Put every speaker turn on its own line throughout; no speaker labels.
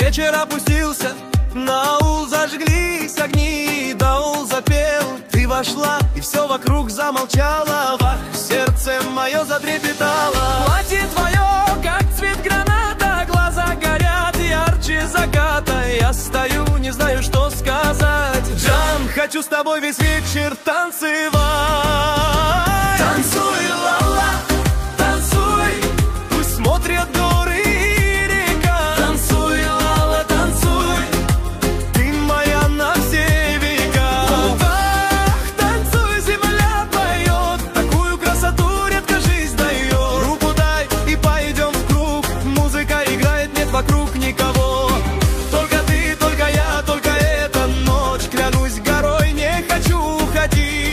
Вечер опустился, на аул зажглись огни, даул запел. Ты вошла, и все вокруг замолчало. Вах, сердце мое затрепетало. Платье твое, как цвет граната, глаза горят ярче заката. Я стою, не знаю, что сказать. Джан, хочу с тобой весь вечер танцевать. Танцуй, ла-ла, танцуй, пусть смотрят горы и река. Танцуй, ла-ла, танцуй, ты моя на все века. Ах, танцуй, земля поет, такую красоту редко жизнь дает. Руку дай и пойдем в круг, музыка играет, нет вокруг никого. Только ты, только я, только эта ночь, клянусь горой, не хочу уходить.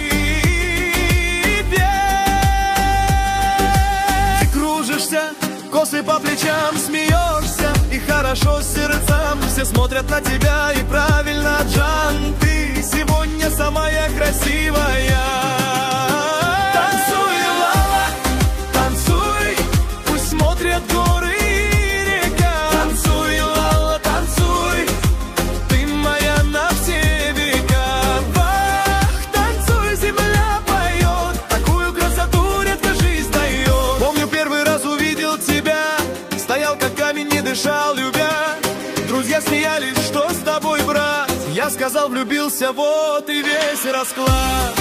Косы по плечам, смеешься, и хорошо сердцам. Все смотрят на тебя, и правильно, Джан, ты сегодня самая красивая. Танцуй, ла-ла, танцуй, пусть смотрят горы и река. Танцуй, ла-ла, танцуй, ты моя на все века. Вах, танцуй, земля поет, такую красоту редко жизнь дает. Помню, первый раз увидел тебя, стоял как камень, не дышал, любя. Друзья смеялись, что с тобой, брат? Я сказал, влюбился, вот и весь расклад.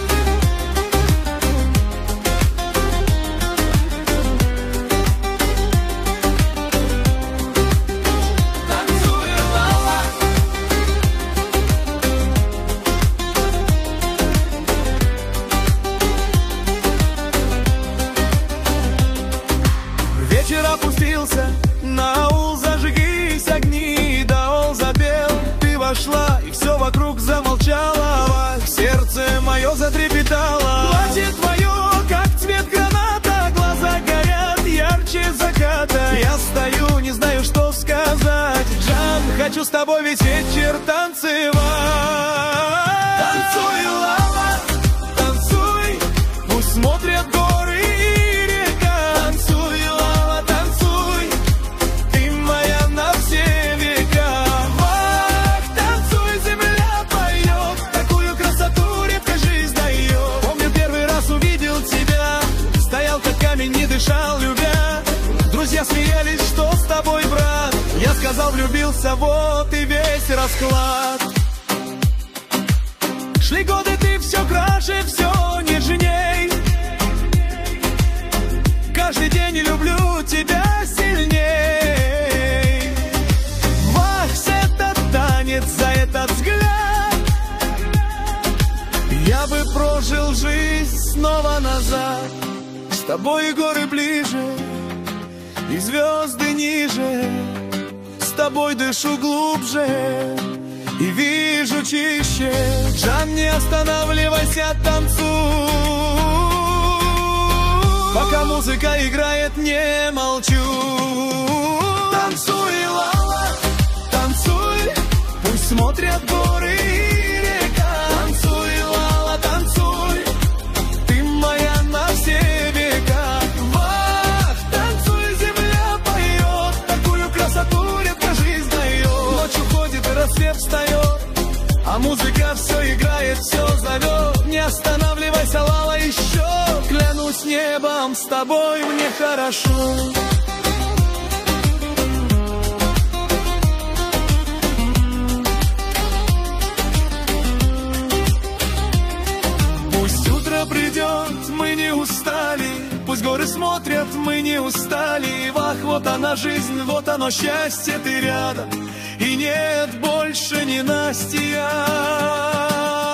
Танцуй, ла-ла. Вечер опустился, на аул зажглись огни, даул запел. Ты вошла, и все вокруг замолчало. Сердце мое затрепетало. Платье твое, как цвет граната, глаза горят ярче заката. Я стою, не знаю, что сказать. Джан, хочу с тобой весь вечер танцевать. Танцуй, ла-ла, танцуй, пусть смотрят горы и река. Танцуй, ла-ла, танцуй, ты моя на все века. Вах, танцуй, земля поет, такую красоту редко жизнь дает. Помню, первый раз увидел тебя, стоял как камень, не дышал, любя. Друзья смеялись, что с тобой, брат? Я сказал, влюбился, вот и весь расклад. Шли годы, ты все краше, все нежней. Каждый день люблю тебя сильней. Вахс, этот танец, за этот взгляд я бы прожил жизнь снова назад. С тобой горы ближе и звезды ниже, с тобой дышу глубже и вижу чище. Джан, не останавливайся, танцуй, пока музыка играет, не молчу. Танцуй, ла-ла, танцуй, пусть смотрят горы и река. Танцуй, ла-ла, танцуй, ты моя на все века. Вах, танцуй, земля поет, такую красоту редко жизнь дает. Ночь уходит, и рассвет встает, а музыка все играет, все зовет. Не останавливайся, ла-ла, еще. Клянусь небом, с тобой мне хорошо. Пусть утро придет, мы не устали, пусть горы смотрят, мы не устали. Вах, вот она жизнь, вот оно счастье, ты рядом, и нет больше ненастья.